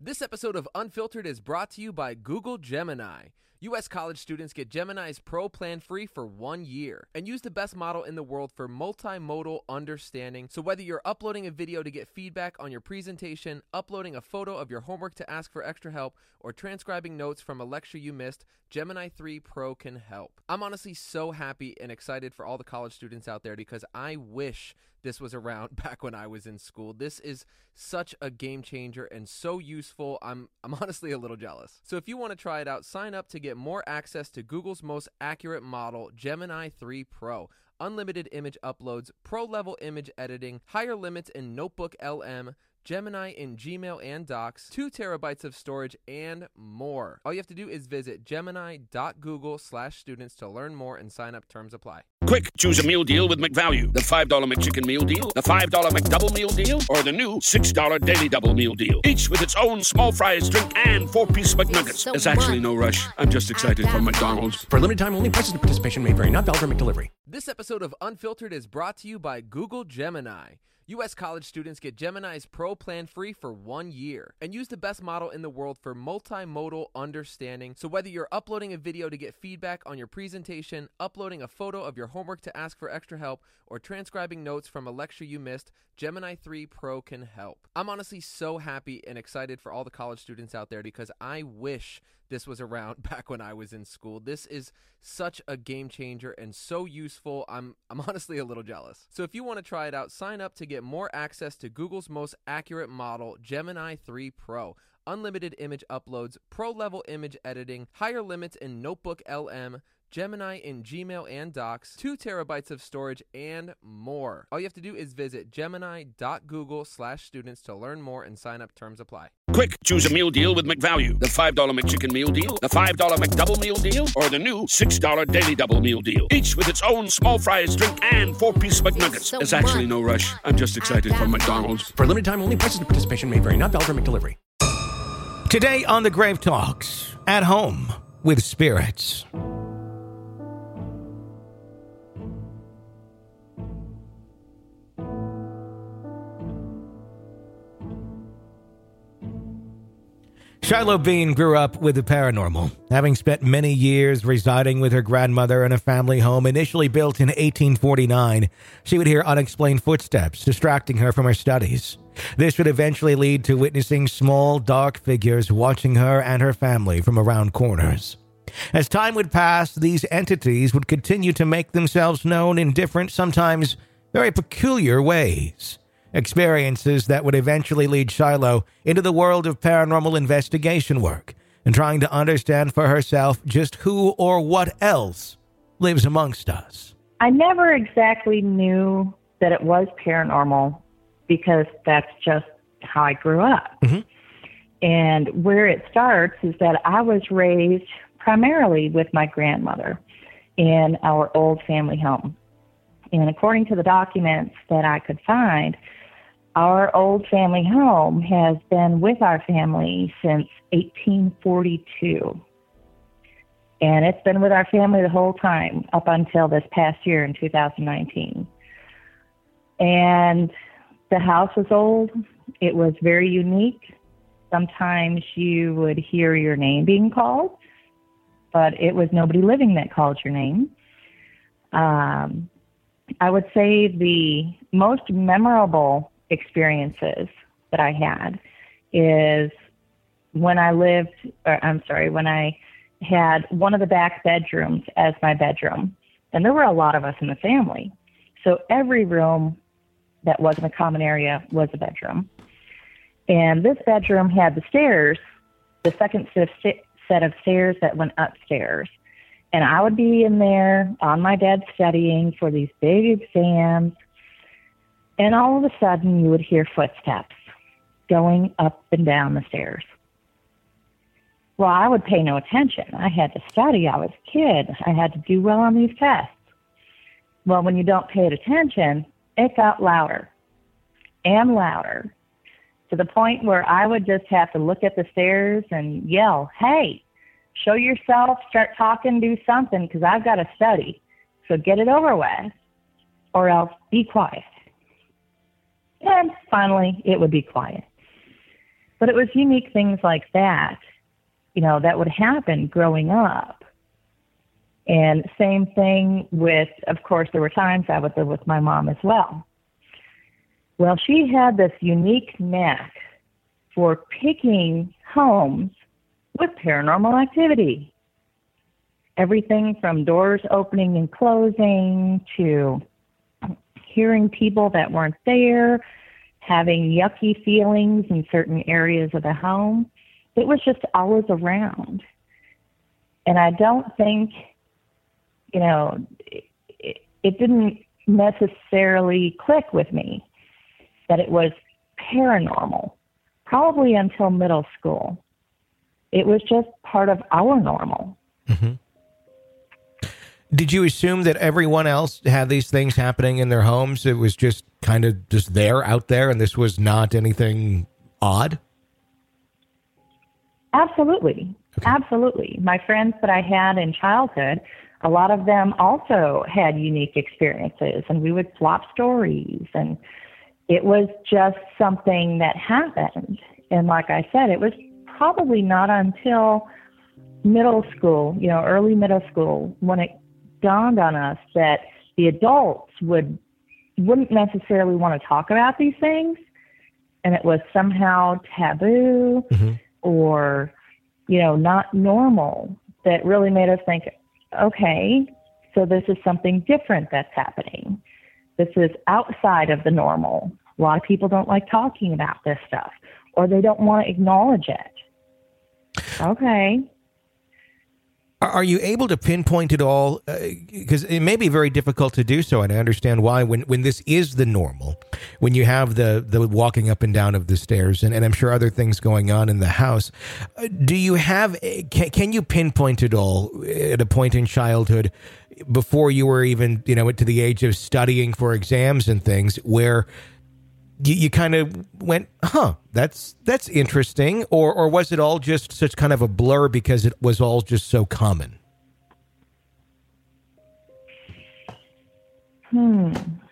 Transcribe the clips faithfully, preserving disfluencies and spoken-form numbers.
This episode of Unfiltered is brought to you by Google Gemini. U S college students get Gemini's Pro plan free for one year and use the best model in the world for multimodal understanding. So whether you're uploading a video to get feedback on your presentation, uploading a photo of your homework to ask for extra help, or transcribing notes from a lecture you missed, Gemini three Pro can help. I'm honestly so happy and excited for all the college students out there because I wish this was around back when I was in school. This is such a game changer and so useful. I'm I'm honestly a little jealous. So if you want to try it out, sign up to get more access to Google's most accurate model, Gemini three Pro. Unlimited image uploads, pro-level image editing, higher limits in Notebook L M, Gemini in Gmail and Docs, two terabytes of storage, and more. All you have to do is visit gemini.google slash students to learn more and sign up. Terms apply. Quick, choose a meal deal with McValue. The five dollar McChicken meal deal, the five dollar McDouble meal deal, or the new six dollar Daily Double meal deal. Each with its own small fries, drink, and four-piece McNuggets. So There's actually no rush. I'm just excited for McDonald's. For a limited time only, prices and participation may vary. Not valid for McDelivery. This episode of Unfiltered is brought to you by Google Gemini. U S college students get Gemini's Pro plan free for one year and use the best model in the world for multimodal understanding. So whether you're uploading a video to get feedback on your presentation, uploading a photo of your homework to ask for extra help, or transcribing notes from a lecture you missed, Gemini three Pro can help. I'm honestly so happy and excited for all the college students out there because I wish this was around back when I was in school. This is such a game changer and so useful. I'm I'm honestly a little jealous. So if you want to try it out, sign up to get more access to Google's most accurate model, Gemini three Pro. Unlimited image uploads, pro-level image editing, higher limits in Notebook L M, Gemini in Gmail and Docs, two terabytes of storage, and more. All you have to do is visit gemini.google slash students to learn more and sign up. Terms apply. Quick, choose a meal deal with McValue. The five dollar McChicken meal deal, the five dollar McDouble meal deal, or the new six dollar Daily Double meal deal. Each with its own small fries, drink, and four-piece McNuggets. So There's actually no rush. I'm just excited for McDonald's. For a limited time only, prices and participation may vary. Not valid for McDelivery. Today on The Grave Talks, at home with spirits. Shiloh Bean grew up with the paranormal, having spent many years residing with her grandmother in a family home initially built in eighteen forty-nine. She would hear unexplained footsteps, distracting her from her studies. This would eventually lead to witnessing small, dark figures watching her and her family from around corners. As time would pass, these entities would continue to make themselves known in different, sometimes very peculiar ways. Experiences that would eventually lead Shiloh into the world of paranormal investigation work and trying to understand for herself just who or what else lives amongst us. I never exactly knew that it was paranormal because that's just how I grew up. Mm-hmm. And where it starts is that I was raised primarily with my grandmother in our old family home. And according to the documents that I could find, our old family home has been with our family since eighteen forty-two. And it's been with our family the whole time up until this past year in two thousand nineteen. And the house was old. It was very unique. Sometimes you would hear your name being called, but it was nobody living that called your name. Um, I would say the most memorable experiences that I had is when I lived, or I'm sorry, when I had one of the back bedrooms as my bedroom. And there were a lot of us in the family. So every room that wasn't a common area was a bedroom. And this bedroom had the stairs, the second set of, st- set of stairs that went upstairs. And I would be in there on my bed studying for these big exams. And all of a sudden, you would hear footsteps going up and down the stairs. Well, I would pay no attention. I had to study. I was a kid. I had to do well on these tests. Well, when you don't pay attention, it got louder and louder to the point where I would just have to look at the stairs and yell, "Hey, show yourself, start talking, do something, because I've got to study. So get it over with, or else be quiet." And finally, it would be quiet. But it was unique things like that, you know, that would happen growing up. And same thing with, of course, there were times I would live with my mom as well. Well, she had this unique knack for picking homes with paranormal activity. Everything from doors opening and closing to hearing people that weren't there, having yucky feelings in certain areas of the home. It was just always around. And I don't think, you know, it, it didn't necessarily click with me that it was paranormal, probably until middle school. It was just part of our normal. Mm-hmm. Did you assume that everyone else had these things happening in their homes? It was just kind of just there, out there, and this was not anything odd? Absolutely. Okay. Absolutely. My friends that I had in childhood, a lot of them also had unique experiences, and we would swap stories, and it was just something that happened. And like I said, it was probably not until middle school, you know, early middle school, when it dawned on us that the adults would, wouldn't necessarily want to talk about these things, and it was somehow taboo mm-hmm. or, you know, not normal, that really made us think, okay, so this is something different that's happening. This is outside of the normal. A lot of people don't like talking about this stuff, or they don't want to acknowledge it. Okay. Are you able to pinpoint it all? Because uh, it may be very difficult to do so, and I understand why. When when this is the normal, when you have the, the walking up and down of the stairs, and, and I'm sure other things going on in the house, uh, do you have, can, can you pinpoint it all at a point in childhood before you were even, you know, to the age of studying for exams and things, where you, you kind of went, huh, that's that's interesting, or or was it all just such kind of a blur because it was all just so common? Hmm.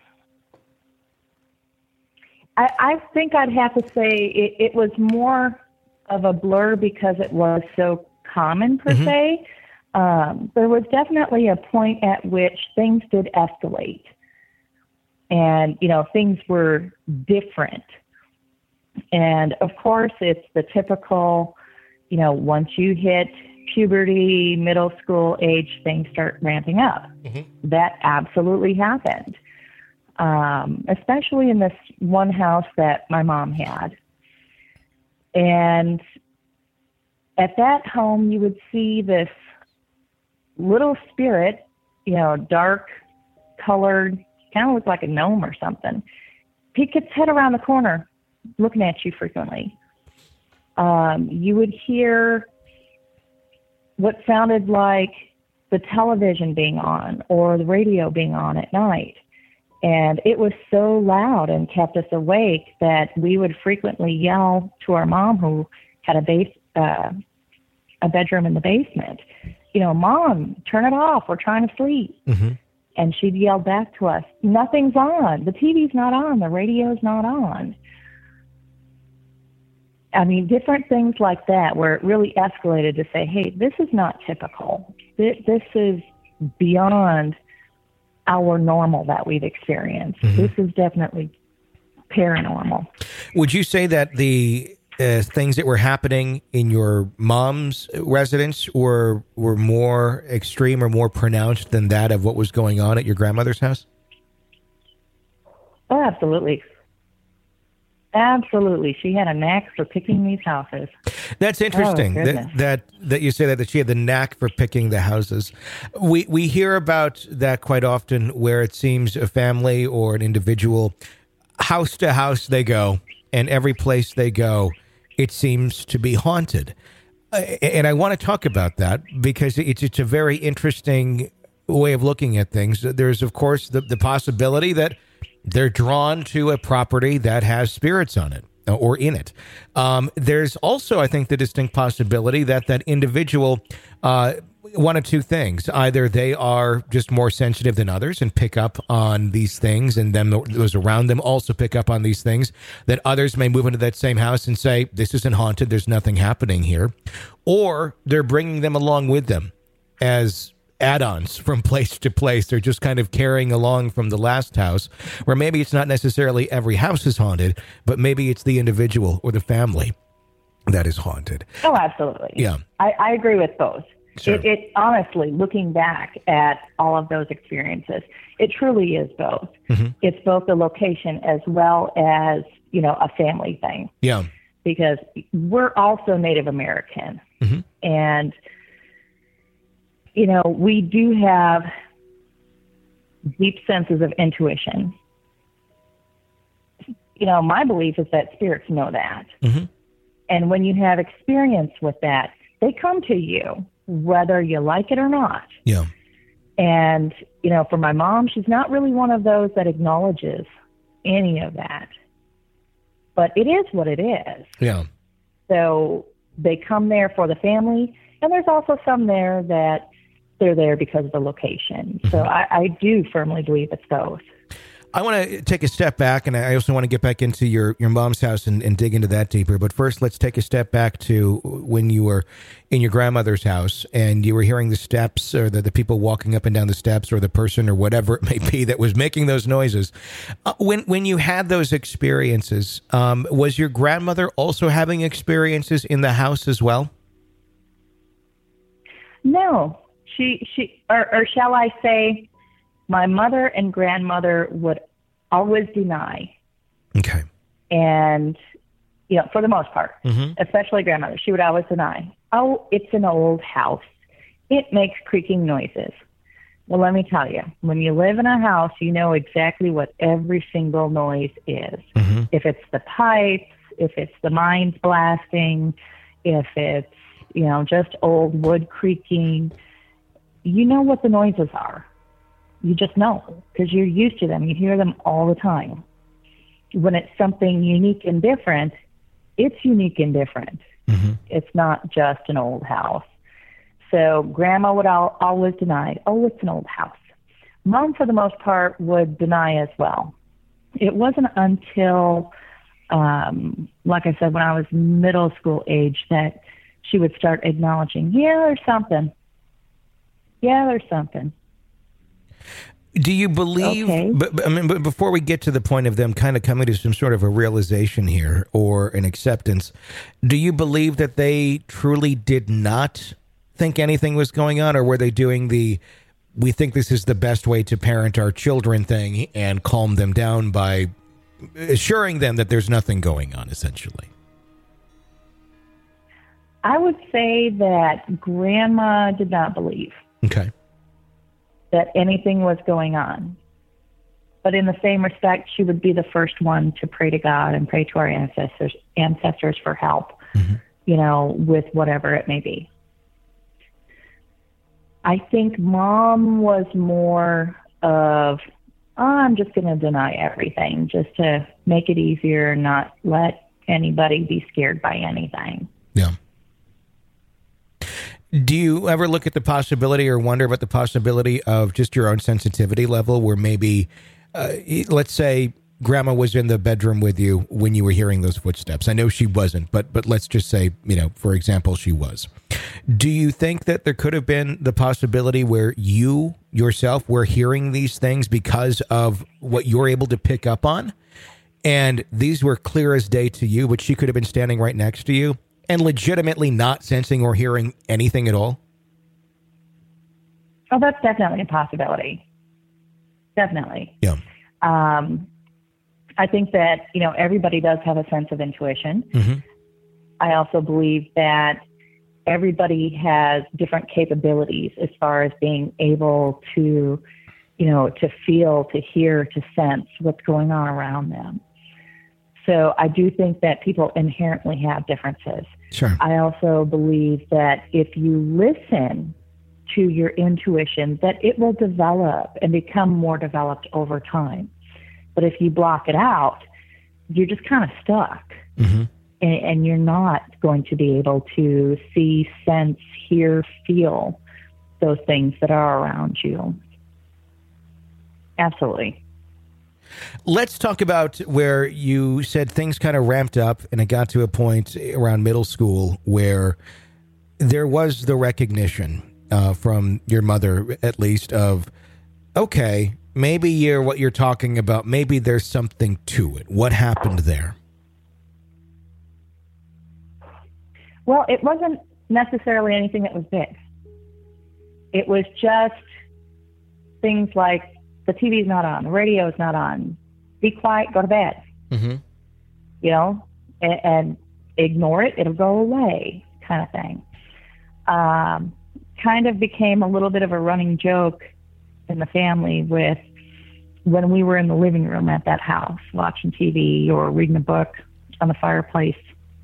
I, I think I'd have to say it, it was more of a blur because it was so common, per mm-hmm. se. Um, there was definitely a point at which things did escalate. And, you know, things were different. And, of course, it's the typical, you know, once you hit puberty, middle school age, things start ramping up. Mm-hmm. That absolutely happened, um, especially in this one house that my mom had. And at that home, you would see this little spirit, you know, dark colored, kind of looked like a gnome or something. Peek its head around the corner, looking at you frequently. Um, you would hear what sounded like the television being on or the radio being on at night. And it was so loud and kept us awake that we would frequently yell to our mom, who had a base, uh, a bedroom in the basement, you know, Mom, turn it off. We're trying to sleep. Mm-hmm. And she'd yell back to us, nothing's on. The T V's not on. The radio's not on. I mean, different things like that where it really escalated to say, hey, this is not typical. This, this is beyond our normal that we've experienced. Mm-hmm. This is definitely paranormal. Would you say that the uh, things that were happening in your mom's residence were were more extreme or more pronounced than that of what was going on at your grandmother's house? Oh, absolutely. Absolutely. She had a knack for picking these houses. That's interesting oh, that, that that you say that, that she had the knack for picking the houses. We we hear about that quite often, where it seems a family or an individual, house to house they go, and every place they go, it seems to be haunted. Uh, and I want to talk about that because it's, it's a very interesting way of looking at things. There's, of course, the, the possibility that they're drawn to a property that has spirits on it or in it. Um, there's also, I think, the distinct possibility that that individual uh, one of two things. Either they are just more sensitive than others and pick up on these things, and then those around them also pick up on these things, that others may move into that same house and say, this isn't haunted, there's nothing happening here. Or they're bringing them along with them as add-ons from place to place. They're just kind of carrying along from the last house, where maybe it's not necessarily every house is haunted, but maybe it's the individual or the family that is haunted. Oh, absolutely. Yeah. I, I agree with both. Sure. It, it honestly, looking back at all of those experiences, it truly is both. Mm-hmm. It's both the location as well as, you know, a family thing. Yeah. Because we're also Native American. Mm-hmm. And, you know, we do have deep senses of intuition. You know, my belief is that spirits know that. Mm-hmm. And when you have experience with that, they come to you, whether you like it or not. Yeah. And, you know, for my mom, she's not really one of those that acknowledges any of that. But it is what it is. Yeah. So they come there for the family, and there's also some there that they're there because of the location. Mm-hmm. So I, I do firmly believe it's both. I want to take a step back, and I also want to get back into your, your mom's house and, and dig into that deeper. But first, let's take a step back to when you were in your grandmother's house and you were hearing the steps, or the, the people walking up and down the steps, or the person or whatever it may be that was making those noises. Uh, when when you had those experiences, um, was your grandmother also having experiences in the house as well? No. She, she or, or shall I say... My mother and grandmother would always deny. Okay. And, you know, for the most part, mm-hmm. especially grandmother, she would always deny, oh, it's an old house. It makes creaking noises. Well, let me tell you, when you live in a house, you know exactly what every single noise is. Mm-hmm. If it's the pipes, if it's the mines blasting, if it's, you know, just old wood creaking, you know what the noises are. You just know, because you're used to them. You hear them all the time. When it's something unique and different, it's unique and different. Mm-hmm. It's not just an old house. So grandma would al- always deny, oh, it's an old house. Mom, for the most part, would deny as well. It wasn't until, um, like I said, when I was middle school age, that she would start acknowledging, yeah, there's something. Yeah, there's something. Do you believe, okay. but, but I mean, but before we get to the point of them kind of coming to some sort of a realization here or an acceptance, do you believe that they truly did not think anything was going on, or were they doing the, we think this is the best way to parent our children thing and calm them down by assuring them that there's nothing going on, essentially? I would say that grandma did not believe. Okay. That anything was going on. But in the same respect, she would be the first one to pray to God and pray to our ancestors ancestors for help, mm-hmm. you know, with whatever it may be. I think Mom was more of, oh, I'm just going to deny everything just to make it easier and not let anybody be scared by anything. Yeah. Do you ever look at the possibility or wonder about the possibility of just your own sensitivity level, where maybe, uh, let's say grandma was in the bedroom with you when you were hearing those footsteps? I know she wasn't, but but let's just say, you know, for example, she was. Do you think that there could have been the possibility where you yourself were hearing these things because of what you're able to pick up on? And these were clear as day to you, but she could have been standing right next to you and legitimately not sensing or hearing anything at all? Oh, that's definitely a possibility. Definitely. Yeah. Um, I think that, you know, everybody does have a sense of intuition. Mm-hmm. I also believe that everybody has different capabilities as far as being able to, you know, to feel, to hear, to sense what's going on around them. So I do think that people inherently have differences. Sure. I also believe that if you listen to your intuition, that it will develop and become more developed over time. But if you block it out, you're just kind of stuck. Mm-hmm. and, and you're not going to be able to see, sense, hear, feel those things that are around you. Absolutely. Let's talk about where you said things kind of ramped up and it got to a point around middle school where there was the recognition uh, from your mother, at least, of, okay, maybe you're what you're talking about. Maybe there's something to it. What happened there? Well, it wasn't necessarily anything that was big. It was just things like the T V's not on, the radio's not on, be quiet, go to bed. Mm-hmm. You know, and, and ignore it, it'll go away, kind of thing. Um, kind of became a little bit of a running joke in the family with when we were in the living room at that house, watching T V or reading a book on the fireplace,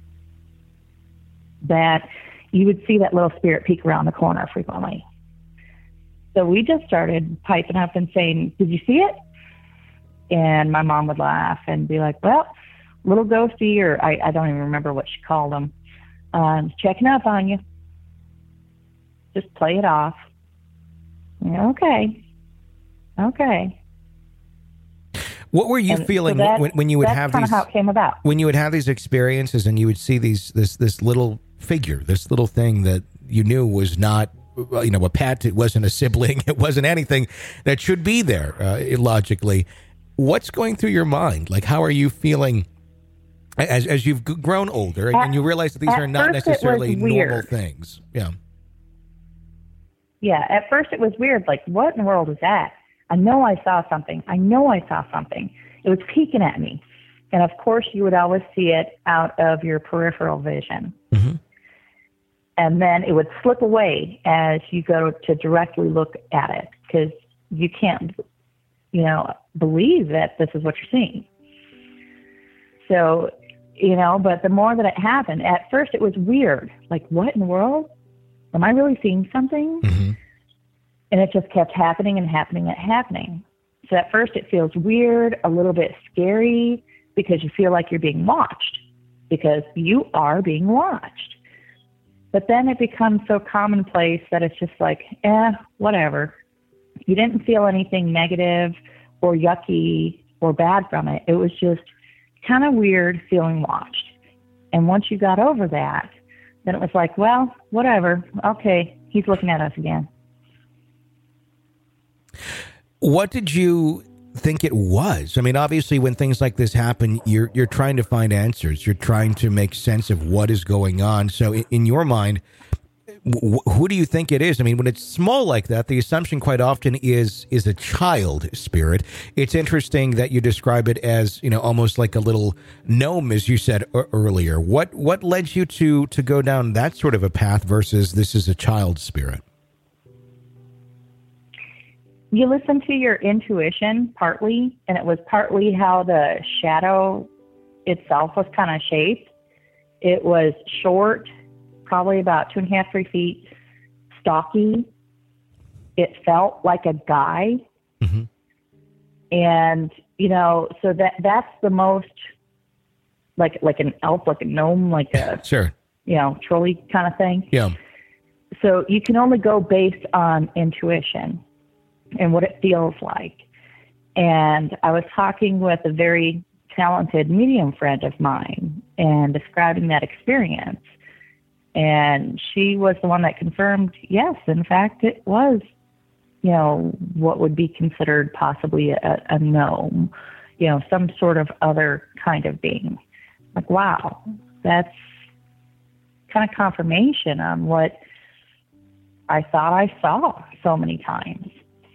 that you would see that little spirit peek around the corner frequently. So we just started piping up and saying, did you see it? And my mom would laugh and be like, well, little ghosty, or I, I don't even remember what she called them, um, checking up on you. Just play it off. Yeah, okay. Okay. What were you and feeling so that, when, when you would that's have kind these? Of how it came about. When you would have these experiences and you would see these this this little figure, this little thing that you knew was not, you know, a pet. It wasn't a sibling. It wasn't anything that should be there uh, logically. What's going through your mind? Like, how are you feeling as as you've grown older and, at, and you realize that these are not necessarily normal things? Yeah. Yeah. At first, it was weird. Like, what in the world is that? I know I saw something. I know I saw something. It was peeking at me. And, of course, you would always see it out of your peripheral vision. Mm-hmm. And then it would slip away as you go to directly look at it because you can't, you know, believe that this is what you're seeing. So, you know, but the more that it happened, at first it was weird. Like, what in the world? Am I really seeing something? Mm-hmm. And it just kept happening and happening and happening. So at first it feels weird, a little bit scary, because you feel like you're being watched, because you are being watched. But then it becomes so commonplace that it's just like, eh, whatever. You didn't feel anything negative or yucky or bad from it. It was just kind of weird feeling watched. And once you got over that, then it was like, well, whatever. Okay, he's looking at us again. What did you think it was? I mean, obviously, when things like this happen, you're you're trying to find answers. You're trying to make sense of what is going on. So, in, in your mind, wh- who do you think it is? I mean, when it's small like that, the assumption quite often is is a child spirit. It's interesting that you describe it as, you know, almost like a little gnome, as you said e- earlier. What what led you to to go down that sort of a path versus this is a child spirit? You listen to your intuition partly, and it was partly how the shadow itself was kind of shaped. It was short, probably about two and a half, three feet, stocky. It felt like a guy. Mm-hmm. And, you know, so that that's the most, like like an elf, like a gnome, like a, sure, you know, trolley kind of thing. Yeah. So you can only go based on intuition and what it feels like. And I was talking with a very talented medium friend of mine and describing that experience. And she was the one that confirmed, yes, in fact, it was, you know, what would be considered possibly a, a gnome, you know, some sort of other kind of being. Like, wow, that's kind of confirmation on what I thought I saw so many times.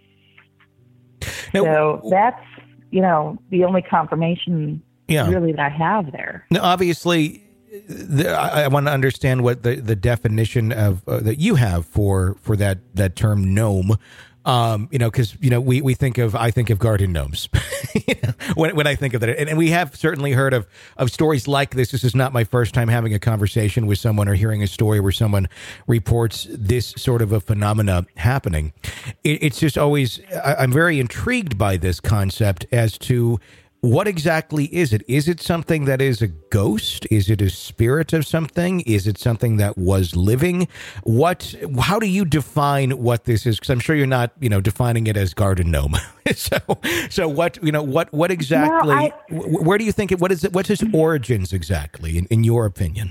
Now, so that's, you know, the only confirmation yeah. really that I have there. Now, obviously, the, I, I want to understand what the, the definition of uh, that you have for for that, that term gnome. Um, you know, because, you know, we, we think of, I think of garden gnomes you know, when, when I think of that. And, and we have certainly heard of, of stories like this. This is not my first time having a conversation with someone or hearing a story where someone reports this sort of a phenomena happening. It, it's just always, I, I'm very intrigued by this concept as to What exactly is it? Is it something that is a ghost? Is it a spirit of something? Is it something that was living? What? How do you define what this is? Because I'm sure you're not, you know, defining it as garden gnome. so, so what? You know, what? What exactly? No, I, where do you think it? What is it? What's its origins exactly, in, in your opinion?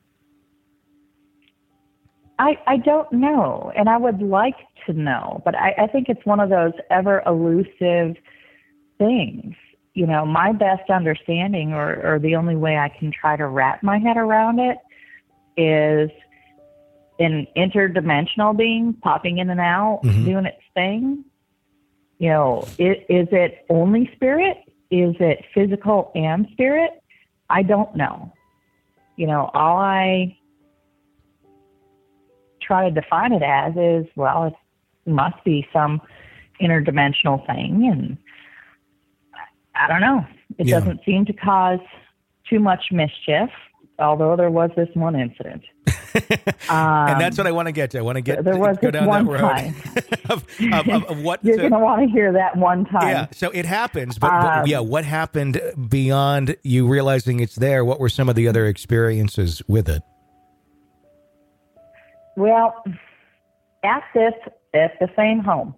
I I don't know, and I would like to know, but I, I think it's one of those ever elusive things. You know, my best understanding, or, or the only way I can try to wrap my head around it, is an interdimensional being popping in and out, mm-hmm. doing its thing. You know, it, is it only spirit? Is it physical and spirit? I don't know. You know, all I try to define it as is, well, it must be some interdimensional thing, and I don't know. It yeah. doesn't seem to cause too much mischief, although there was this one incident. um, and that's what I want to get to. I want to get there was go this down one that road time. of, of, of, of what you're going to want to hear that one time. Yeah, so it happens, but, um, but yeah, what happened beyond you realizing it's there? What were some of the other experiences with it? Well, at this at the same home.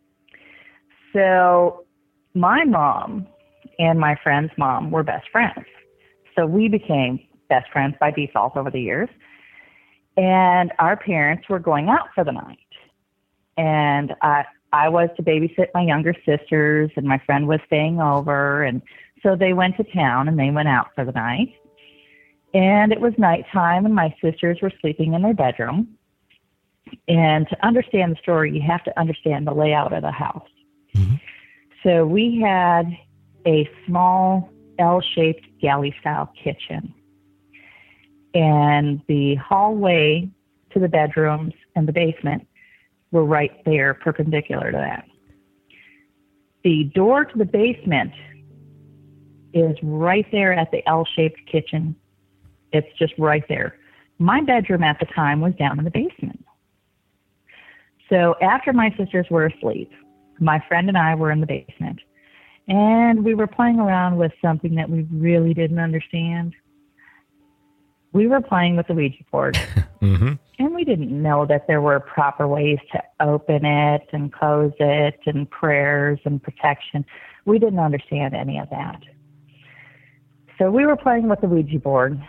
So my mom and my friend's mom were best friends. So we became best friends by default over the years. And our parents were going out for the night. And I, I was to babysit my younger sisters, and my friend was staying over. And so they went to town, and they went out for the night. And it was nighttime, and my sisters were sleeping in their bedroom. And to understand the story, you have to understand the layout of the house. Mm-hmm. So we had a small L-shaped galley-style kitchen. And the hallway to the bedrooms and the basement were right there, perpendicular to that. The door to the basement is right there at the L-shaped kitchen. It's just right there. My bedroom at the time was down in the basement. So after my sisters were asleep, my friend and I were in the basement, and we were playing around with something that we really didn't understand. We were playing with the Ouija board, mm-hmm. and we didn't know that there were proper ways to open it and close it, and prayers and protection. We didn't understand any of that. So we were playing with the Ouija board,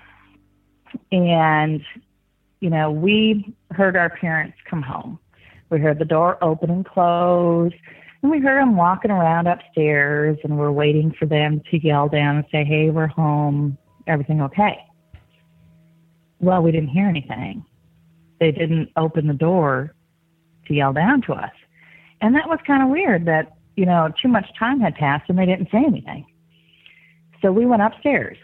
and, you know, we heard our parents come home. We heard the door open and close, and we heard them walking around upstairs, and we're waiting for them to yell down and say, hey, we're home, everything okay? Well, we didn't hear anything. They didn't open the door to yell down to us. And that was kind of weird that, you know, too much time had passed and they didn't say anything. So we went upstairs.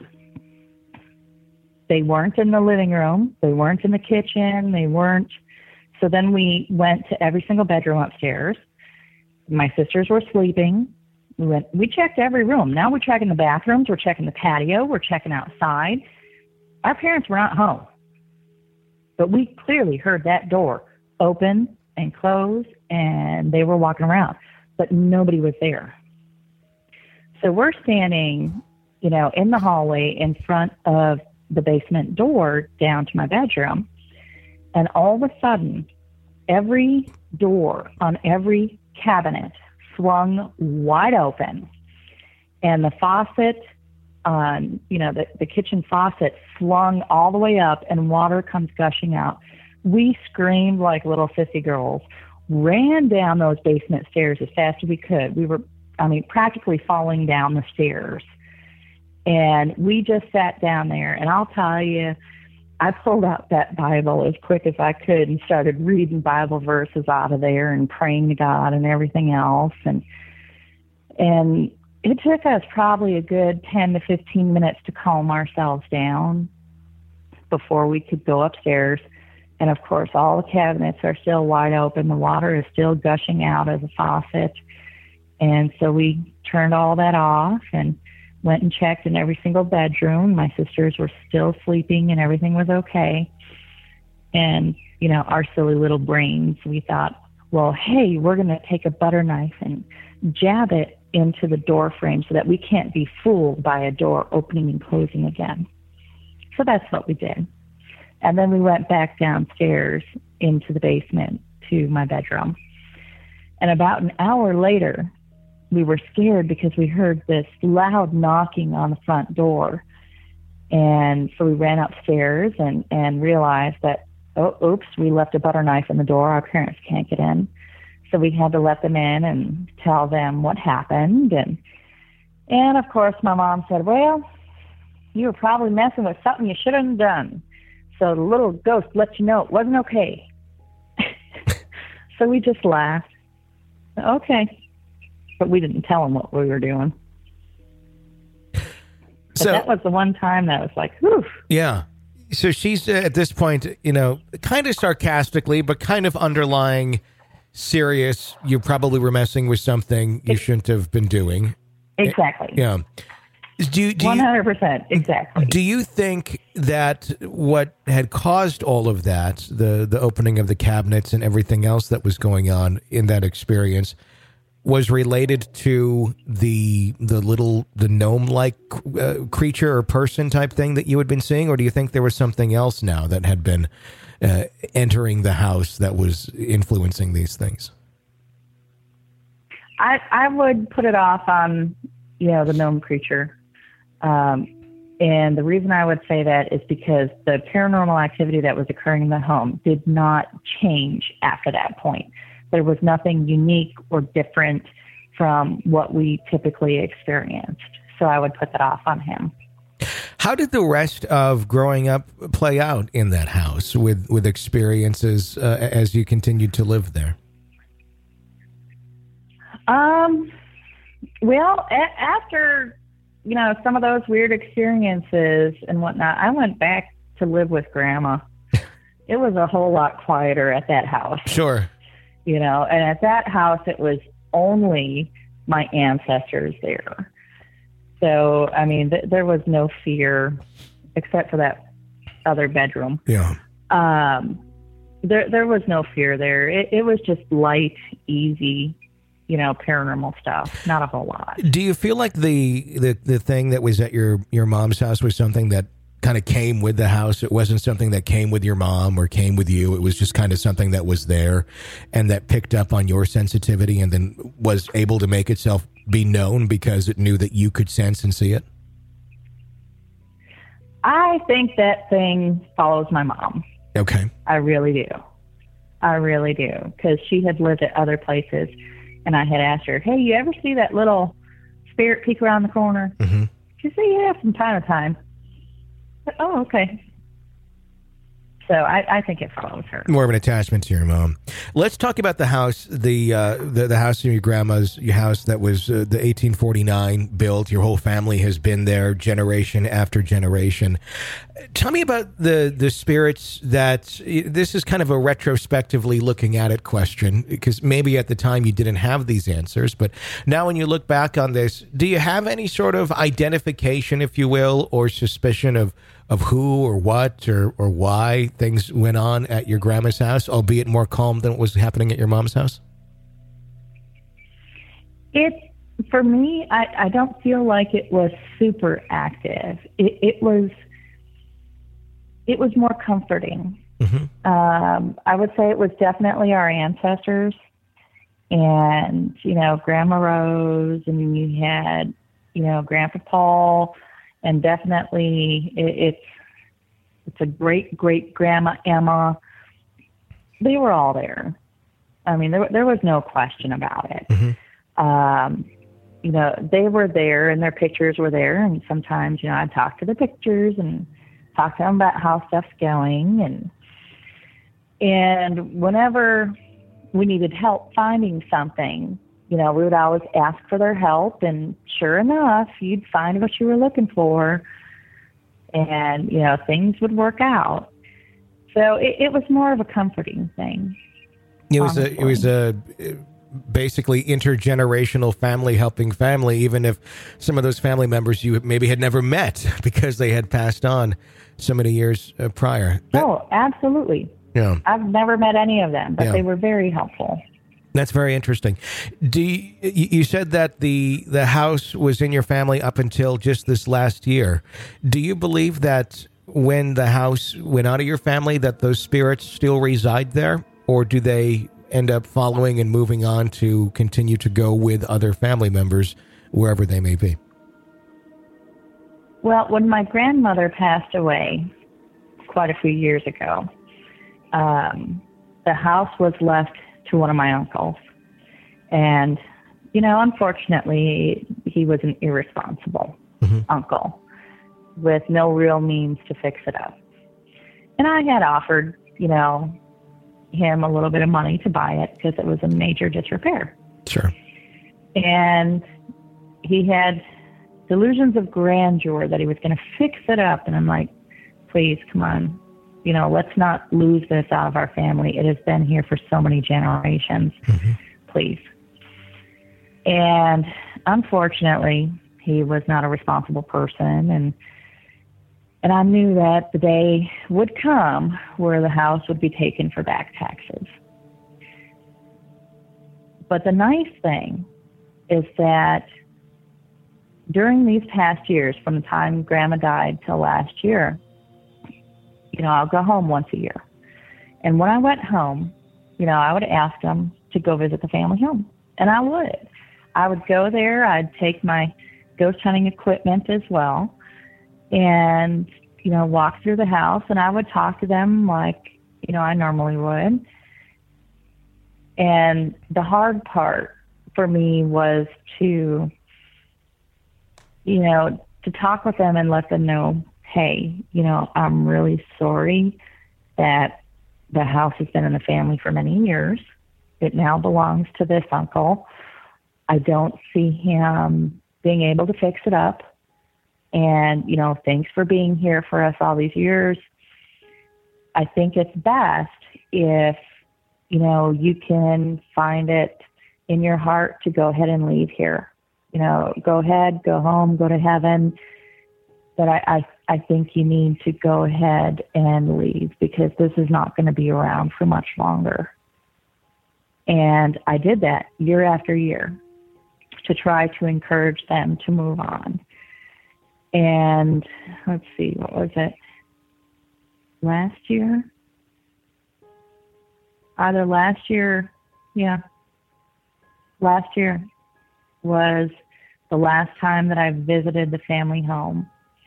They weren't in the living room. They weren't in the kitchen. They weren't. So then we went to every single bedroom upstairs. My sisters were sleeping. We went, we checked every room. Now we're checking the bathrooms. We're checking the patio. We're checking outside. Our parents were not home. But we clearly heard that door open and close, and they were walking around. But nobody was there. So we're standing, you know, in the hallway in front of the basement door down to my bedroom. And all of a sudden, every door on every cabinet swung wide open. And the faucet, um, you know, the, the kitchen faucet flung all the way up, and water comes gushing out. We screamed like little sissy girls, ran down those basement stairs as fast as we could. We were, I mean, practically falling down the stairs. And we just sat down there, and I'll tell you, I pulled out that Bible as quick as I could and started reading Bible verses out of there and praying to God and everything else. And and it took us probably a good ten to fifteen minutes to calm ourselves down before we could go upstairs. And, of course, all the cabinets are still wide open. The water is still gushing out of the faucet. And so we turned all that off and went and checked in every single bedroom. My sisters were still sleeping and everything was okay. And, you know, our silly little brains, we thought, well, hey, we're going to take a butter knife and jab it into the door frame so that we can't be fooled by a door opening and closing again. So that's what we did. And then we went back downstairs into the basement to my bedroom. And about an hour later, we were scared because we heard this loud knocking on the front door. And so we ran upstairs and, and realized that, oh, oops, we left a butter knife in the door. Our parents can't get in. So we had to let them in and tell them what happened. And, and of course, my mom said, well, you were probably messing with something you shouldn't have done. So the little ghost let you know it wasn't okay. So we just laughed. Okay. But we didn't tell them what we were doing. But so that was the one time that was like, whew. Yeah. So she's uh, at this point, you know, kind of sarcastically, but kind of underlying serious. You probably were messing with something you shouldn't have been doing. Exactly. Yeah. Do you, do one hundred percent. Exactly. Do you think that what had caused all of that, the, the opening of the cabinets and everything else that was going on in that experience, was related to the the little the gnome-like uh, creature or person type thing that you had been seeing, or do you think there was something else now that had been uh, entering the house that was influencing these things? I I would put it off on, you know, the gnome creature. Um, and the reason I would say that is because the paranormal activity that was occurring in the home did not change after that point. There was nothing unique or different from what we typically experienced. So I would put that off on him. How did the rest of growing up play out in that house with, with experiences uh, as you continued to live there? Um, well, a- after... you know, some of those weird experiences and whatnot, I went back to live with Grandma. It was a whole lot quieter at that house. Sure. You know, and at that house, it was only my ancestors there. So, I mean, th- there was no fear except for that other bedroom. Yeah. Um, there, there was no fear there. It, it was just light, easy, you know, paranormal stuff, not a whole lot. Do you feel like the, the, the thing that was at your, your mom's house was something that kind of came with the house? It wasn't something that came with your mom or came with you. It was just kind of something that was there and that picked up on your sensitivity and then was able to make itself be known because it knew that you could sense and see it? I think that thing follows my mom. Okay. I really do. I really do. Because she had lived at other places. And I had asked her, hey, you ever see that little spirit peek around the corner? Mm-hmm. She said, yeah, from time to time. But, oh, okay. So I, I think it follows her. More of an attachment to your mom. Let's talk about the house, the uh, the, the house in your grandma's your house that was uh, the eighteen forty-nine built. Your whole family has been there generation after generation. Tell me about the, the spirits that, this is kind of a retrospectively looking at it question, because maybe at the time you didn't have these answers, but now when you look back on this, do you have any sort of identification, if you will, or suspicion of of who or what or, or why things went on at your grandma's house, albeit more calm than what was happening at your mom's house? It, for me, I, I don't feel like it was super active. It, it was, it was more comforting. Mm-hmm. Um, I would say it was definitely our ancestors and, you know, Grandma Rose, and you had, you know, Grandpa Paul. And definitely, it, it's it's a great great grandma Emma. They were all there. I mean, there there was no question about it. Mm-hmm. Um, you know, they were there, and their pictures were there. And sometimes, you know, I'd talk to the pictures and talk to them about how stuff's going. And and whenever we needed help finding something, you know, we would always ask for their help, and sure enough, you'd find what you were looking for, and, you know, things would work out. So it, it was more of a comforting thing. It was honestly. a, it was a basically intergenerational family helping family, even if some of those family members you maybe had never met because they had passed on so many years uh, prior. Oh, absolutely. Yeah. I've never met any of them, but yeah. they were very helpful. That's very interesting. Do you, you said that the the house was in your family up until just this last year. Do you believe that when the house went out of your family that those spirits still reside there, or do they end up following and moving on to continue to go with other family members wherever they may be? Well, when my grandmother passed away quite a few years ago, um, the house was left to one of my uncles. And, you know, unfortunately, he was an irresponsible mm-hmm. uncle with no real means to fix it up. And I had offered, you know, him a little bit of money to buy it because it was a major disrepair. Sure. And he had delusions of grandeur that he was going to fix it up. And I'm like, please, come on. You know, let's not lose this out of our family. It has been here for so many generations. Mm-hmm. Please. And unfortunately, he was not a responsible person. And and I knew that the day would come where the house would be taken for back taxes. But the nice thing is that during these past years, from the time Grandma died till last year, you know, I'll go home once a year. And when I went home, you know, I would ask them to go visit the family home. And I would. I would go there. I'd take my ghost hunting equipment as well and, you know, walk through the house. And I would talk to them like, you know, I normally would. And the hard part for me was to, you know, to talk with them and let them know, hey, you know, I'm really sorry that the house has been in the family for many years. It now belongs to this uncle. I don't see him being able to fix it up. And, you know, thanks for being here for us all these years. I think it's best if, you know, you can find it in your heart to go ahead and leave here. You know, go ahead, go home, go to heaven. But I, I, I think you need to go ahead and leave because this is not going to be around for much longer. And I did that year after year to try to encourage them to move on. And let's see, what was it? Last year? Either last year, yeah. Last year was the last time that I visited the family home.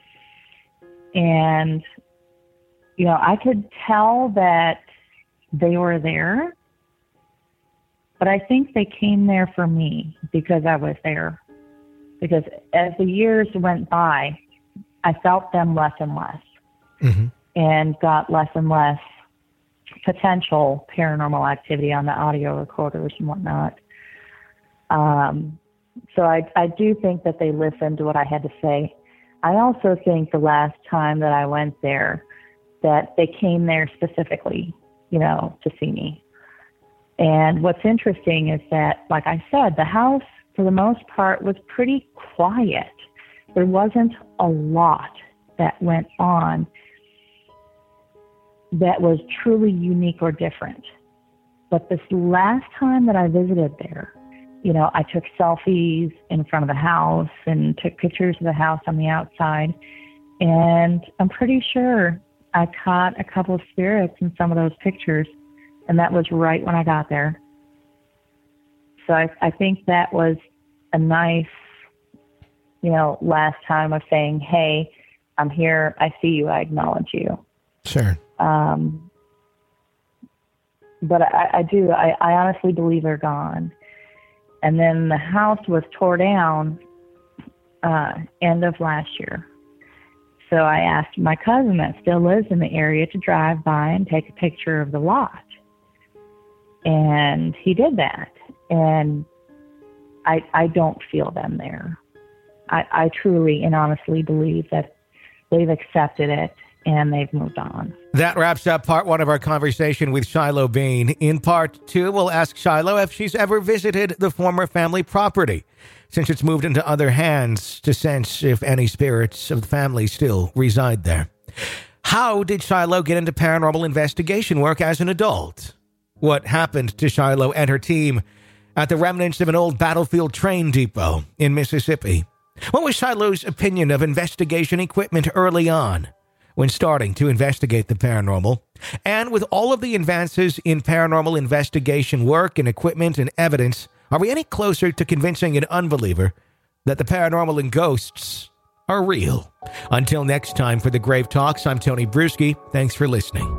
And, you know, I could tell that they were there, but I think they came there for me because I was there. Because as the years went by, I felt them less and less mm-hmm. and got less and less potential paranormal activity on the audio recorders and whatnot. Um, so I, I do think that they listened to what I had to say. I also think the last time that I went there, that they came there specifically, you know, to see me. And what's interesting is that, like I said, the house, for the most part, was pretty quiet. There wasn't a lot that went on that was truly unique or different. But this last time that I visited there, you know, I took selfies in front of the house and took pictures of the house on the outside. And I'm pretty sure I caught a couple of spirits in some of those pictures. And that was right when I got there. So I, I think that was a nice, you know, last time of saying, hey, I'm here. I see you. I acknowledge you. Sure. Um, but I, I do. I, I honestly believe they're gone. And then the house was tore down uh, end of last year. So I asked my cousin that still lives in the area to drive by and take a picture of the lot. And he did that. And I I don't feel them there. I, I truly and honestly believe that they've accepted it and they've moved on. That wraps up part one of our conversation with Shiloh Bean. In part two, we'll ask Shiloh if she's ever visited the former family property, since it's moved into other hands, to sense if any spirits of the family still reside there. How did Shiloh get into paranormal investigation work as an adult? what happened to Shiloh and her team at the remnants of an old battlefield train depot in Mississippi. What was Shiloh's opinion of investigation equipment early on when starting to investigate the paranormal? And with all of the advances in paranormal investigation work and equipment and evidence, are we any closer to convincing an unbeliever that the paranormal and ghosts are real? Until next time, for the Grave Talks, I'm Tony Bruschi. Thanks for listening.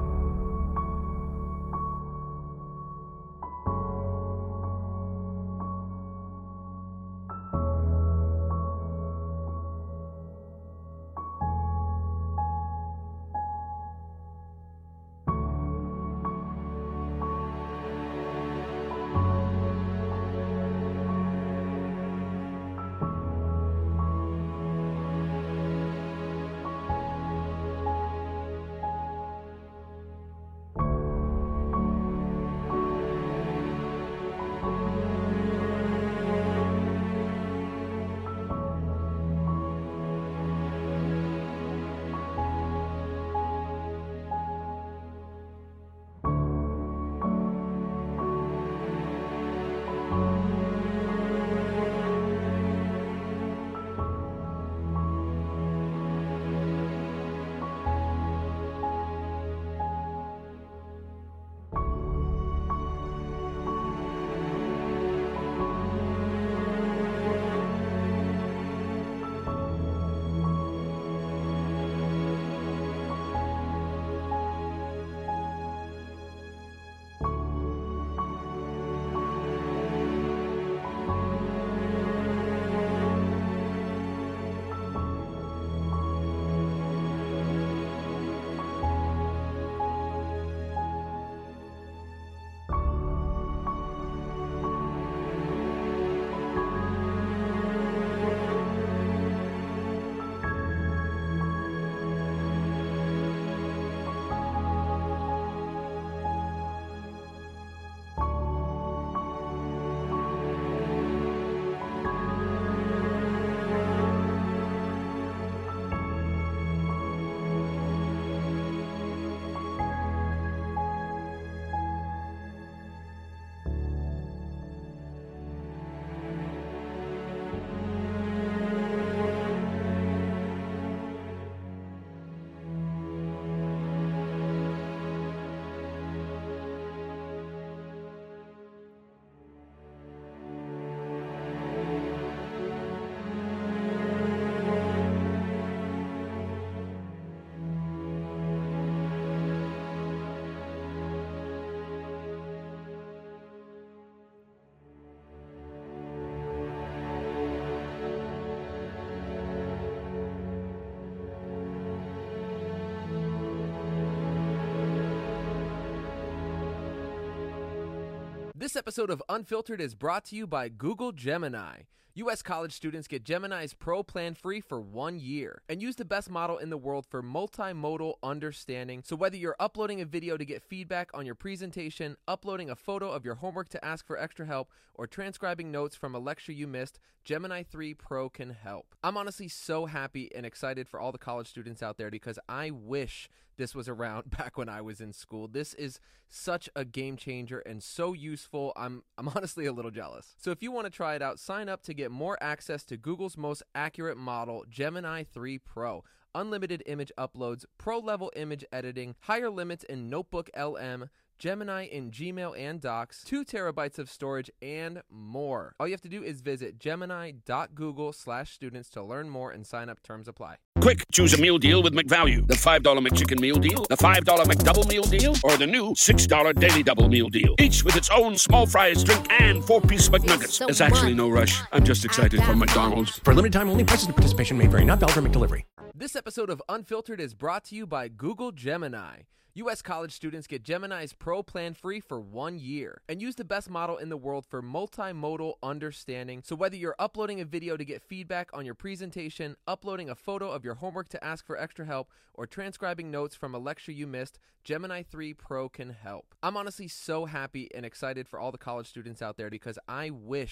This episode of Unfiltered is brought to you by Google Gemini. U S college students get Gemini's Pro plan free for one year and use the best model in the world for multimodal understanding. So whether you're uploading a video to get feedback on your presentation, uploading a photo of your homework to ask for extra help, or transcribing notes from a lecture you missed, Gemini three Pro can help. I'm honestly so happy and excited for all the college students out there because I wish this was around back when I was in school. This is such a game changer and so useful. I'm I'm honestly a little jealous. So if you want to try it out, sign up to get more access to Google's most accurate model, Gemini three Pro. Unlimited image uploads, pro-level image editing, higher limits in Notebook L M, Gemini in Gmail and Docs, two terabytes of storage, and more. All you have to do is visit gemini.google slash students to learn more and sign up. Terms apply. Quick, choose a meal deal with McValue. The five dollar McChicken Meal Deal, the five dollar McDouble Meal Deal, or the new six dollar Daily Double Meal Deal. Each with its own small fries, drink, and four-piece McNuggets. There's actually no rush. I'm just excited for McDonald's. For a limited time only, prices and participation may vary. Not valid for McDelivery. This episode of Unfiltered is brought to you by Google Gemini. U S college students get Gemini's Pro plan free for one year and use the best model in the world for multimodal understanding. So whether you're uploading a video to get feedback on your presentation, uploading a photo of your homework to ask for extra help, or transcribing notes from a lecture you missed, Gemini three Pro can help. I'm honestly so happy and excited for all the college students out there because I wish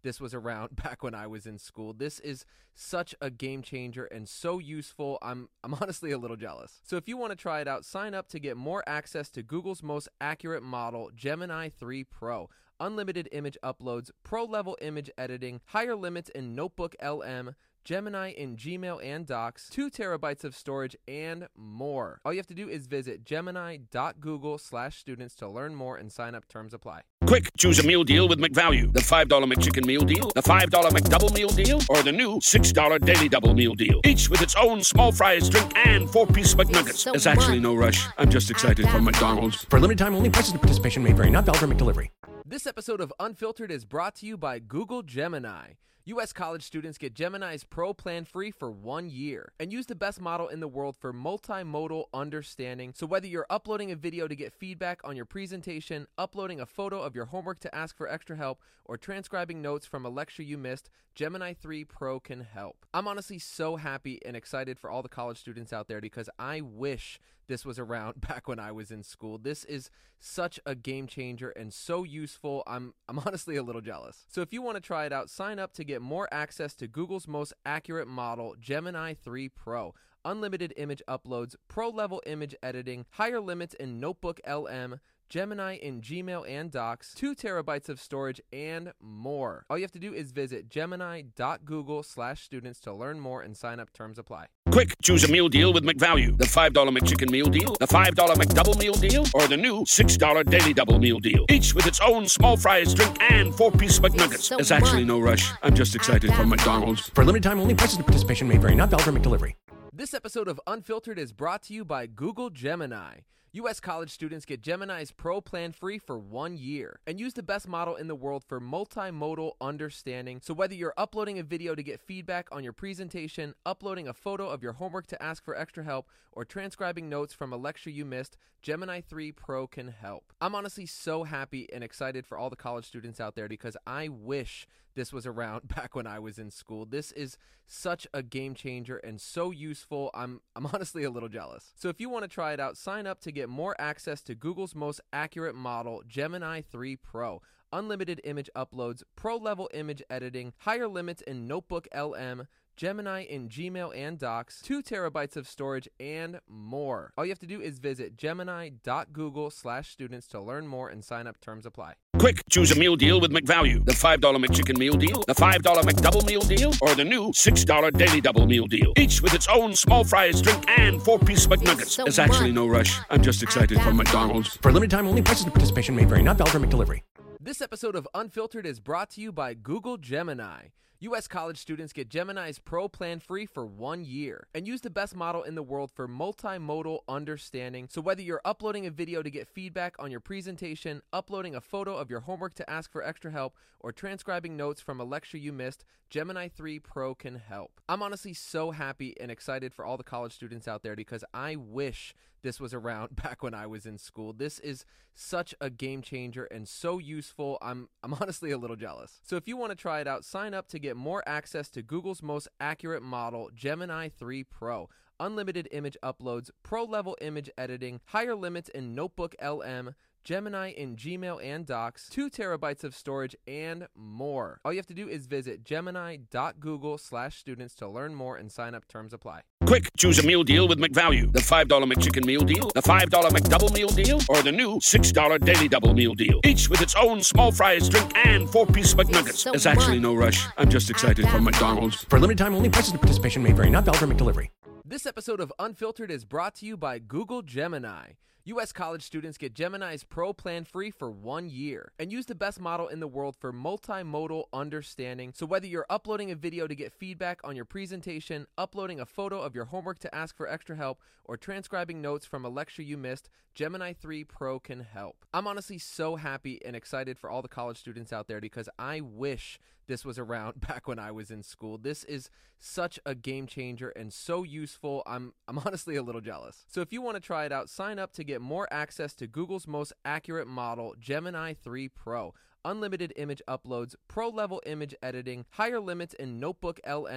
this was around back when I was in school. This is such a game changer and so useful. I'm I'm honestly a little jealous. So if you want to try it out, sign up to get more access to Google's most accurate model, Gemini three Pro. Unlimited image uploads, pro-level image editing, higher limits in Notebook L M, Gemini in Gmail and Docs, two terabytes of storage, and more. All you have to do is visit gemini.google slash students to learn more and sign up. Terms apply. Quick, choose a meal deal with McValue. The five dollar McChicken Meal Deal, the five dollar McDouble Meal Deal, or the new six dollar Daily Double Meal Deal. Each with its own small fries, drink, and four-piece McNuggets. So There's actually much. no rush. I'm just excited for McDonald's. For a limited time only, prices and participation may vary. Not valid for McDelivery. This episode of Unfiltered is brought to you by Google Gemini. U S college students get Gemini's Pro plan free for one year and use the best model in the world for multimodal understanding. So whether you're uploading a video to get feedback on your presentation, uploading a photo of your homework to ask for extra help, or transcribing notes from a lecture you missed, Gemini three Pro can help. I'm honestly so happy and excited for all the college students out there because I wish this was around back when I was in school. This is such a game changer and so useful. I'm I'm honestly a little jealous. So if you want to try it out, sign up to get more access to Google's most accurate model, Gemini three Pro. Unlimited image uploads, pro-level image editing, higher limits in Notebook L M, Gemini in Gmail and Docs, two terabytes of storage, and more. All you have to do is visit gemini.google slash students to learn more and sign up. Terms apply. Quick, choose a meal deal with McValue. The five dollar McChicken Meal Deal, the five dollar McDouble Meal Deal, or the new six dollar Daily Double Meal Deal. Each with its own small fries, drink, and four-piece McNuggets. So There's actually much. no rush. I'm just excited for McDonald's. For a limited time only, prices and participation may vary. Not valid for McDelivery. This episode of Unfiltered is brought to you by Google Gemini. U S college students get Gemini's Pro plan free for one year and use the best model in the world for multimodal understanding. So whether you're uploading a video to get feedback on your presentation, uploading a photo of your homework to ask for extra help, or transcribing notes from a lecture you missed, Gemini three Pro can help. I'm honestly so happy and excited for all the college students out there because I wish this was around back when I was in school. This is such a game changer and so useful. I'm I'm honestly a little jealous. So if you want to try it out, sign up to get more access to Google's most accurate model, Gemini three Pro. Unlimited image uploads, pro-level image editing, higher limits in Notebook L M, Gemini in Gmail and Docs, two terabytes of storage, and more. All you have to do is visit gemini.google slash students to learn more and sign up. Terms apply. Quick, choose a meal deal with McValue. The five dollar McChicken Meal Deal, the five dollar McDouble Meal Deal, or the new six dollar Daily Double Meal Deal. Each with its own small fries, drink, and four-piece McNuggets. So There's actually much. no rush. I'm just excited for McDonald's. For a limited time only, prices and participation may vary. Not valid for McDelivery. This episode of Unfiltered is brought to you by Google Gemini. U S college students get Gemini's Pro plan free for one year and use the best model in the world for multimodal understanding. So whether you're uploading a video to get feedback on your presentation, uploading a photo of your homework to ask for extra help, or transcribing notes from a lecture you missed, Gemini three Pro can help. I'm honestly so happy and excited for all the college students out there because I wish this was around back when I was in school. This is such a game changer and so useful. I'm I'm honestly a little jealous. So if you want to try it out, sign up to get more access to Google's most accurate model, Gemini three Pro. Unlimited image uploads, pro-level image editing, higher limits in Notebook L M, Gemini in Gmail and Docs, two terabytes of storage, and more. All you have to do is visit gemini.google slash students to learn more and sign up. Terms apply. Quick, choose a meal deal with McValue. The five dollar McChicken Meal Deal, the five dollar McDouble Meal Deal, or the new six dollar Daily Double Meal Deal. Each with its own small fries, drink, and four-piece McNuggets. So There's actually much. no rush. I'm just excited for McDonald's. For a limited time only, prices and participation may vary. Not valid for McDelivery. This episode of Unfiltered is brought to you by Google Gemini. U S college students get Gemini's Pro plan free for one year and use the best model in the world for multimodal understanding. So whether you're uploading a video to get feedback on your presentation, uploading a photo of your homework to ask for extra help, or transcribing notes from a lecture you missed, Gemini three Pro can help. I'm honestly so happy and excited for all the college students out there because I wish this was around back when I was in school. This is such a game changer and so useful. I'm I'm honestly a little jealous. So if you want to try it out, sign up to get more access to Google's most accurate model, Gemini three Pro. Unlimited image uploads, pro-level image editing, higher limits in Notebook L M,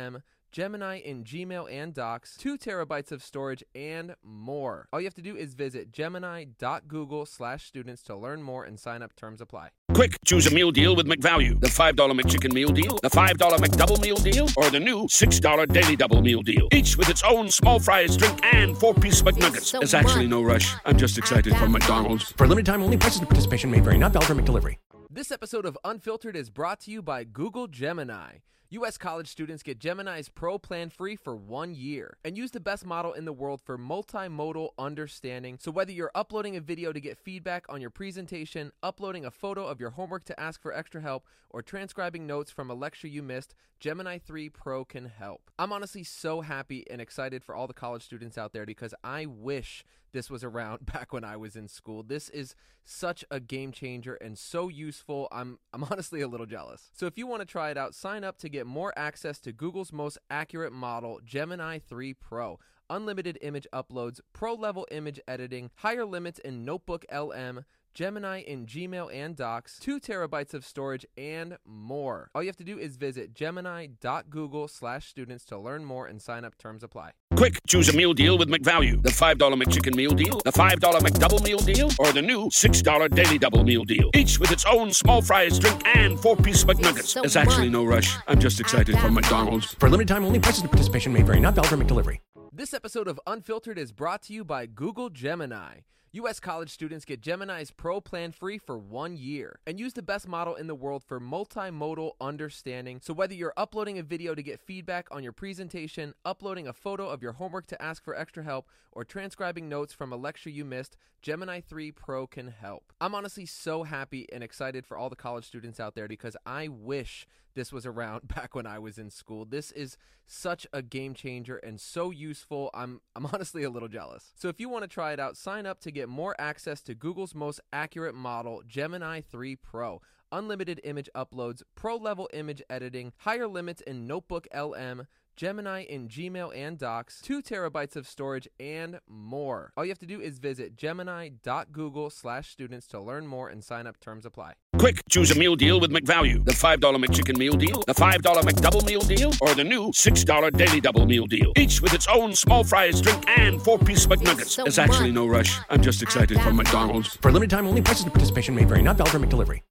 Gemini in Gmail and Docs, two terabytes of storage, and more. All you have to do is visit gemini.google slash students to learn more and sign up. Terms apply. Quick, choose a meal deal with McValue. The five dollar McChicken Meal Deal, the five dollar McDouble Meal Deal, or the new six dollar Daily Double Meal Deal. Each with its own small fries, drink, and four-piece McNuggets. So There's actually no rush. I'm just excited for McDonald's. For limited time only, prices and participation may vary. Not valid for McDelivery. This episode of Unfiltered is brought to you by Google Gemini. U S college students get Gemini's Pro plan free for one year and use the best model in the world for multimodal understanding. So whether you're uploading a video to get feedback on your presentation, uploading a photo of your homework to ask for extra help, or transcribing notes from a lecture you missed, Gemini three Pro can help. I'm honestly so happy and excited for all the college students out there because I wish this was around back when I was in school. This is such a game changer and so useful. I'm I'm honestly a little jealous. So if you want to try it out, sign up to get more access to Google's most accurate model, Gemini three Pro. Unlimited image uploads, pro-level image editing, higher limits in Notebook L M, Gemini in Gmail and Docs, two terabytes of storage, and more. All you have to do is visit gemini.google slash students to learn more and sign up. Terms apply. Quick, choose a meal deal with McValue. The five dollar McChicken Meal Deal, the five dollar McDouble Meal Deal, or the new six dollar Daily Double Meal Deal. Each with its own small fries, drink, and four-piece McNuggets. So There's actually no rush. I'm just excited for McDonald's. For limited time only, prices and participation may vary. Not valid for McDelivery. This episode of Unfiltered is brought to you by Google Gemini. U S college students get Gemini's Pro plan free for one year and use the best model in the world for multimodal understanding. So whether you're uploading a video to get feedback on your presentation, uploading a photo of your homework to ask for extra help, or transcribing notes from a lecture you missed, Gemini three Pro can help. I'm honestly so happy and excited for all the college students out there because I wish this was around back when I was in school. This is such a game changer and so useful. I'm I'm honestly a little jealous. So if you want to try it out, sign up to get more access to Google's most accurate model, Gemini three Pro. Unlimited image uploads, pro-level image editing, higher limits in Notebook L M, Gemini in Gmail and Docs, two terabytes of storage, and more. All you have to do is visit gemini.google slash students to learn more and sign up. Terms apply. Quick, choose a meal deal with McValue. The five dollar McChicken Meal Deal, the five dollar McDouble Meal Deal, or the new six dollar Daily Double Meal Deal. Each with its own small fries, drink, and four-piece McNuggets. So There's actually no rush. I'm just excited for McDonald's. For limited time only, prices and participation may vary. Not valid for McDelivery.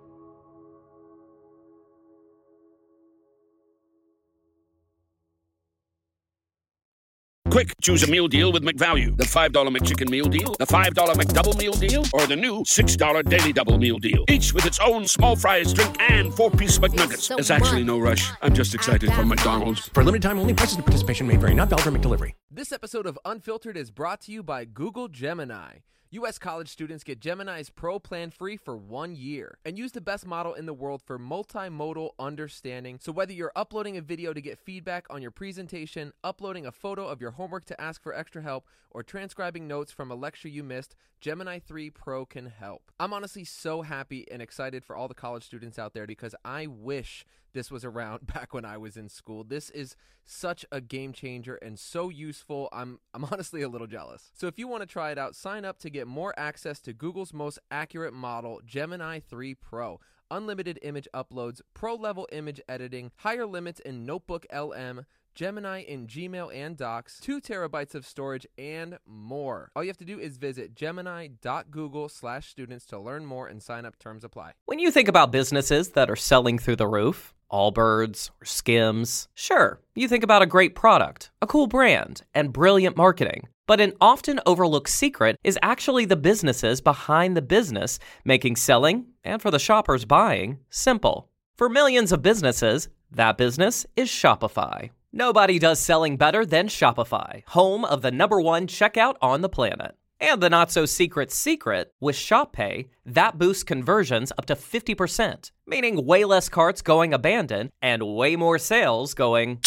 Quick, choose a meal deal with McValue. The five dollar McChicken Meal Deal, the five dollar McDouble Meal Deal, or the new six dollar Daily Double Meal Deal. Each with its own small fries, drink, and four-piece McNuggets. So There's actually no rush. I'm just excited for McDonald's. For limited time only, prices and participation may vary. Not valid for McDelivery. This episode of Unfiltered is brought to you by Google Gemini. U S college students get Gemini's Pro plan free for one year and use the best model in the world for multimodal understanding. So whether you're uploading a video to get feedback on your presentation, uploading a photo of your homework to ask for extra help, or transcribing notes from a lecture you missed, Gemini three Pro can help. I'm honestly so happy and excited for all the college students out there because I wish this was around back when I was in school. This is such a game changer and so useful. I'm I'm honestly a little jealous. So if you want to try it out, sign up to get more access to Google's most accurate model, Gemini three Pro. Unlimited image uploads, pro-level image editing, higher limits in Notebook L M, Gemini in Gmail and Docs, two terabytes of storage, and more. All you have to do is visit gemini.google slash students to learn more and sign up. Terms apply. When you think about businesses that are selling through the roof, Allbirds or Skims, sure, you think about a great product, a cool brand, and brilliant marketing. But an often overlooked secret is actually the businesses behind the business, making selling, and for the shoppers buying, simple. For millions of businesses, that business is Shopify. Nobody does selling better than Shopify, home of the number one checkout on the planet. And the not-so-secret secret, with Shop Pay, that boosts conversions up to fifty percent, meaning way less carts going abandoned and way more sales going...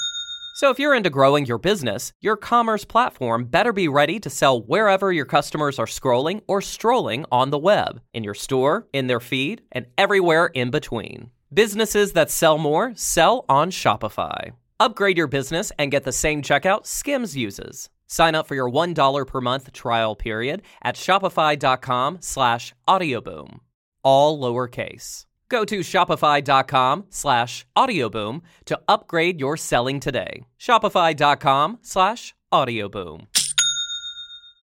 So if you're into growing your business, your commerce platform better be ready to sell wherever your customers are scrolling or strolling on the web, in your store, in their feed, and everywhere in between. Businesses that sell more sell on Shopify. Upgrade your business and get the same checkout Skims uses. Sign up for your one dollar per month trial period at shopify.com slash audioboom. All lowercase. Go to shopify.com slash audioboom to upgrade your selling today. Shopify.com slash audioboom.